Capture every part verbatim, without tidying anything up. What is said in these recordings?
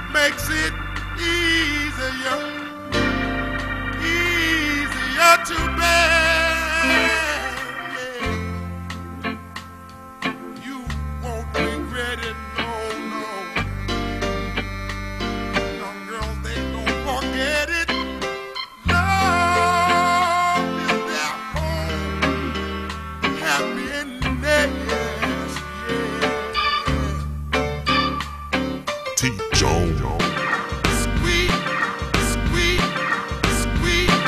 makes it easier, easier to bear. Yeah. You won't regret it, no, no. Young girls, they don't forget it. Love is their home, happiness, yeah. T-Jones. Squeeze, squeeze, squeeze,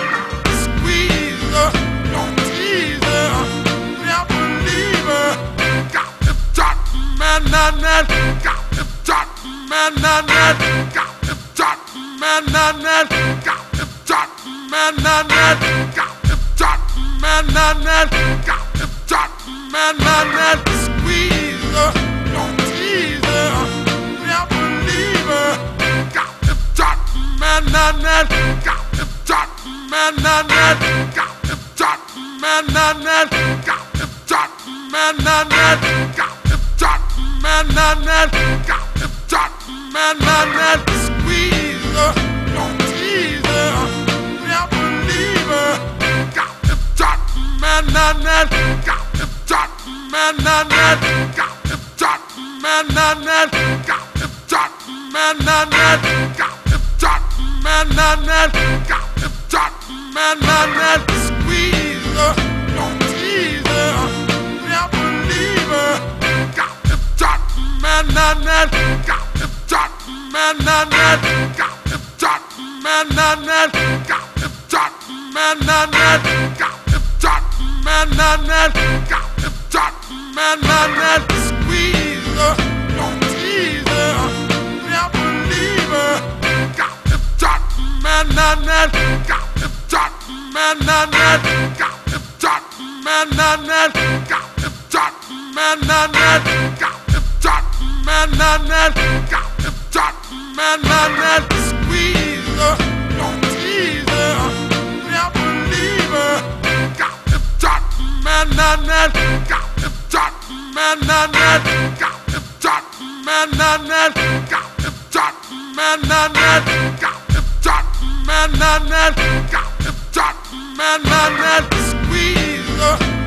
squeeze her, don't tease her, never leave her. Got the shot, man, on that. Got the shot, man, on that. Got the shot, man, on that. Got the shot, man, on that. Got the shot, man, on that. Got the shot, man, on that. Squeeze her, don't tease her, never leave her. Got the shot, man, on that. Got the shot, man, on that. Got the shot, man, on that. Got the shot, man, on that. Got the shot, man, on that. Got the shot, man, on that. Squeeze her, don't tease her, never leave her. Got the shot, man, on that. Got the shot, man, on that. Got the shot, man, on that. Got the shot, man, on that. Got the shot, man, on that. Got the shot, man, on that. Squeeze her, don't tease her, never leave her. Got the shot, man, on that. Got the shot, man, on that. Got the shot, man, on that. Got the shot, man, on that. Got the shot, man, on that. Got the shot, man, on that. Squeeze her, don't tease her, never leave her. Got the shot, man, on that. Got the shot, man, on that. Got the shot, man, on that. Got the shot, man, on that. Got the shot, man, on that. Got the shot, man, on that. Squeeze her, don't tease her, never leave her. Got the shot, man, on that. Got the shot, man, on that. Got the shot, man, on that. Got the shot, man, on that. Got the shot, man, on that. Got the shot, man, on that. Squeeze her.